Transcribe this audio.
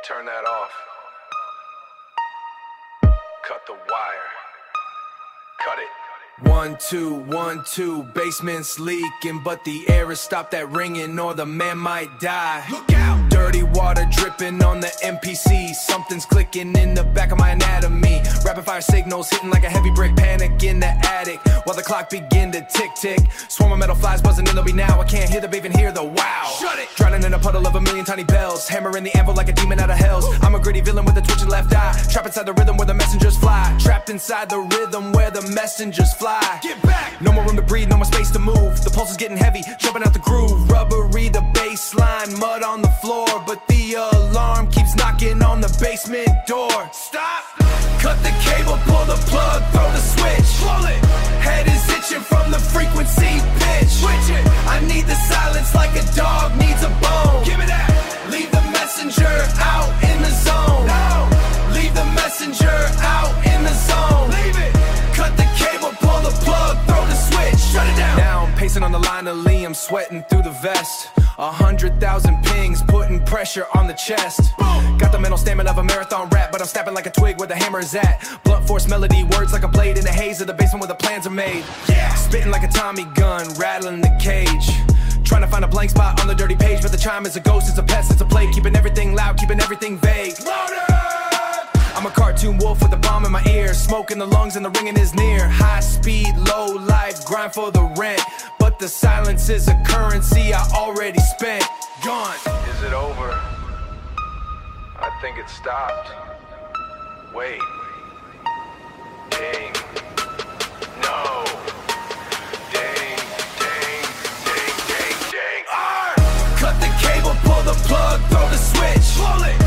Turn that off. Cut the wire. Cut it. 1, 2, 1, 2, basement's leaking, but the air has stopped that ringing or the man might die. Look out! Dirty water dripping on the MPC, something's clicking in the back of my anatomy. Rapid fire signals hitting like a heavy brick, panic in the attic while the clock begin to tick tick. Swarm of metal flies buzzing in me now, I can't hear the babe and hear the wow. Shut it! Drowning in a puddle of a million tiny bells, hammering the anvil like a demon out of hells. I'm a gritty villain with a twitching left eye, trapped inside the rhythm where the messengers fly, trapped inside the rhythm where the messengers fly. Get back! No more room to breathe, no more space to move. The pulse is getting heavy, jumping out the groove. Rubbery the baseline, mud on the floor, but the alarm keeps knocking on the basement door. Stop! Cut the cable, pull the plug, throw the switch. Pull it! Head is itching from the frequency pitch. Switch it! I need the silence like a dog needs a bone. Give me that! Leave the messenger out in the zone. No! Leave the messenger out in the zone. Leave it! Cut the cable, pull the plug, throw the switch, shut it down. Now I'm pacing on the line of Liam, sweating through the vest. 100,000 pings, putting pressure on the chest. Boom. Got the mental stamina of a marathon rap, but I'm snapping like a twig where the hammer is at. Blunt force melody, words like a blade in the haze of the basement where the plans are made. Yeah, spitting like a Tommy gun, rattling the cage. Trying to find a blank spot on the dirty page, but the chime is a ghost, it's a pest, it's a plague. Keeping everything loud, keeping everything vague. Louder! I'm a cartoon wolf with a bomb in my ear, smoke in the lungs and the ringing is near. High speed, low life, grind for the rent, but the silence is a currency I already spent. Gone. Is it over? I think it stopped. Wait. Ding. No. Ding, ding, ding, ding, ding. Cut the cable, pull the plug, throw the switch. Pull it.